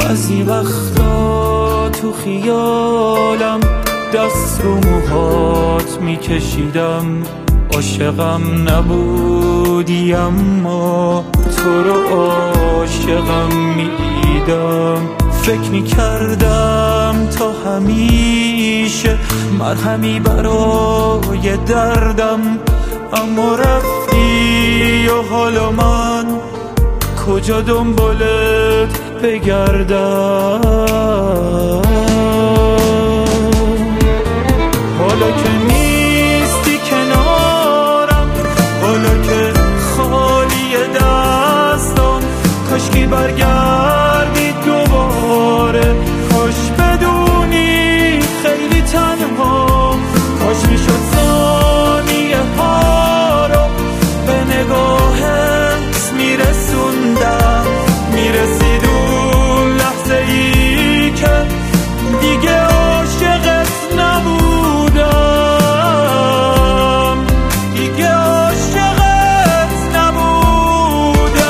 بعضی وقتا تو خیالم دست رو موهات میکشیدم، عاشقم نبودی اما تو رو عاشقم میدیدم. فکر میکردم تا همیشه مرهمی برای دردم، اما رفتی و حالا من کجا دنبالت بگردم؟ حالا که نیستی کنارم، حالا که خالی دستم، کاشکی برگردی دوباره. کاش بدونی خیلی تنها، کاش میشد ثانیه ها رو به نگاهت میرسوندم، میرسید اون لحظه ای که دیگه عاشقت نبودم، دیگه عاشقت نبودم.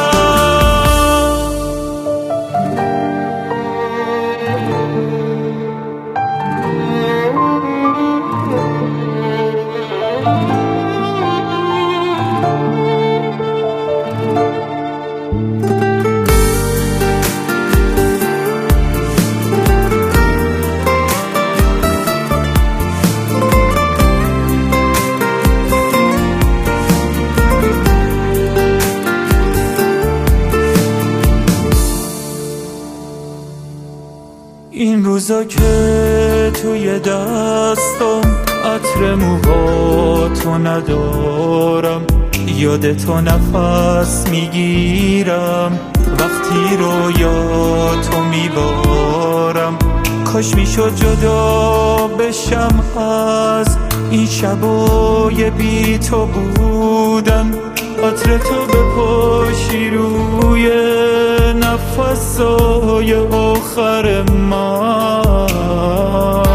این روزا که توی دستم عطر موهاتو ندارم، یادتو نفس میگیرم وقتی رویاتو میبارم. کاش میشد جدا بشم از این شبای بی تو بودن، عطر تو بپاشی روی نفسای آخر من.